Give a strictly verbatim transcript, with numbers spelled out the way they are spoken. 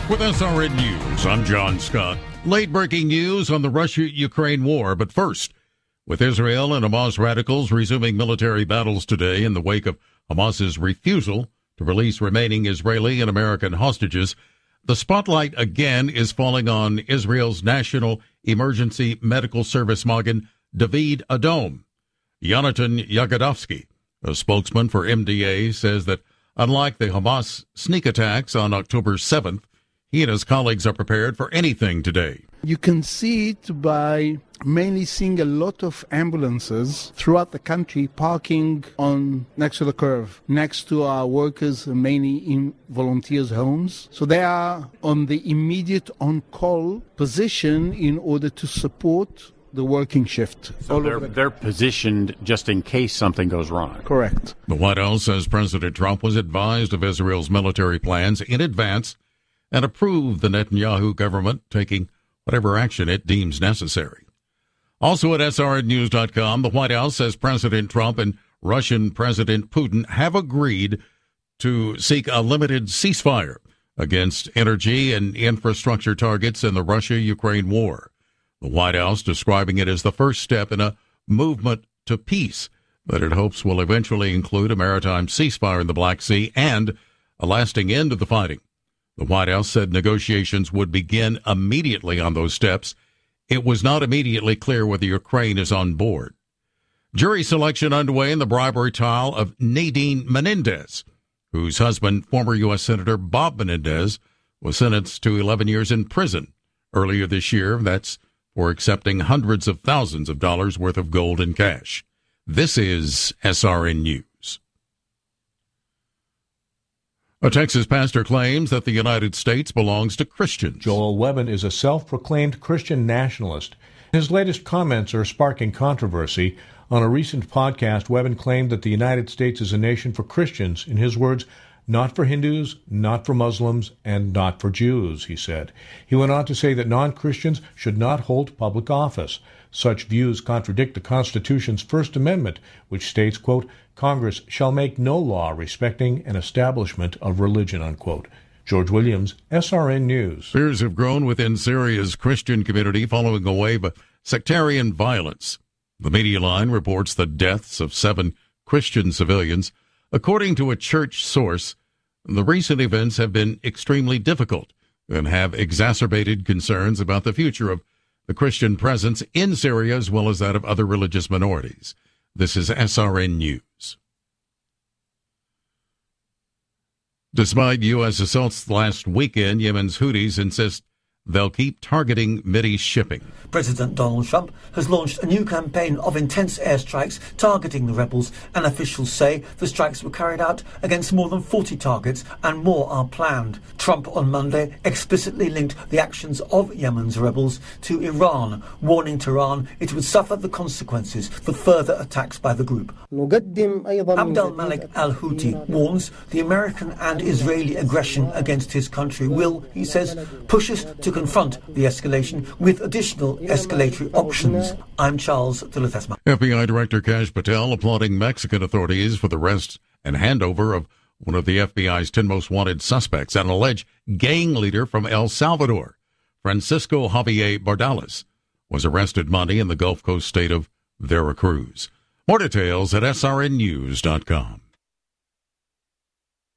With S R N News, I'm John Scott. Late-breaking news on the Russia-Ukraine war, but first, with Israel and Hamas radicals resuming military battles today in the wake of Hamas's refusal to release remaining Israeli and American hostages, the spotlight again is falling on Israel's National Emergency Medical Service Magen David Adom. Yonatan Yagodovsky, a spokesman for M D A, says that unlike the Hamas sneak attacks on October seventh, he and his colleagues are prepared for anything today. You can see it by mainly seeing a lot of ambulances throughout the country parking on next to the curve, next to our workers, mainly in volunteers' homes. So they are on the immediate on-call position in order to support the working shift. So they're, the- they're positioned just in case something goes wrong. Correct. The White House says President Trump was advised of Israel's military plans in advance and approved the Netanyahu government taking whatever action it deems necessary. Also at S R N news dot com, the White House says President Trump and Russian President Putin have agreed to seek a limited ceasefire against energy and infrastructure targets in the Russia-Ukraine war. The White House describing it as the first step in a movement to peace that it hopes will eventually include a maritime ceasefire in the Black Sea and a lasting end to the fighting. The White House said negotiations would begin immediately on those steps. It was not immediately clear whether Ukraine is on board. Jury selection underway in the bribery trial of Nadine Menendez, whose husband, former U S Senator Bob Menendez, was sentenced to eleven years in prison earlier this year. That's for accepting hundreds of thousands of dollars worth of gold and cash. This is S R N News. A Texas pastor claims that the United States belongs to Christians. Joel Webben is a self-proclaimed Christian nationalist. His latest comments are sparking controversy. On a recent podcast, Webben claimed that the United States is a nation for Christians. In his words, not for Hindus, not for Muslims, and not for Jews, he said. He went on to say that non-Christians should not hold public office. Such views contradict the Constitution's First Amendment, which states, quote, Congress shall make no law respecting an establishment of religion, unquote. George Williams, S R N News. Fears have grown within Syria's Christian community following a wave of sectarian violence. The Media Line reports the deaths of seven Christian civilians. According to a church source, the recent events have been extremely difficult and have exacerbated concerns about the future of the Christian presence in Syria as well as that of other religious minorities. This is S R N News. Despite U S assaults last weekend, Yemen's Houthis insist they'll keep targeting Mideast shipping. President Donald Trump has launched a new campaign of intense airstrikes targeting the rebels, and officials say the strikes were carried out against more than forty targets and more are planned. Trump on Monday explicitly linked the actions of Yemen's rebels to Iran, warning Tehran it would suffer the consequences for further attacks by the group. Abdel Malik al-Houthi warns the American and Israeli aggression against his country will, he says, push us to confront the escalation with additional escalatory options. I'm Charles de Ledesma. F B I Director Kash Patel applauding Mexican authorities for the arrest and handover of one of the F B I's ten most wanted suspects, an alleged gang leader from El Salvador. Francisco Javier Bardales was arrested Monday in the Gulf Coast state of Veracruz. More details at S R N news dot com.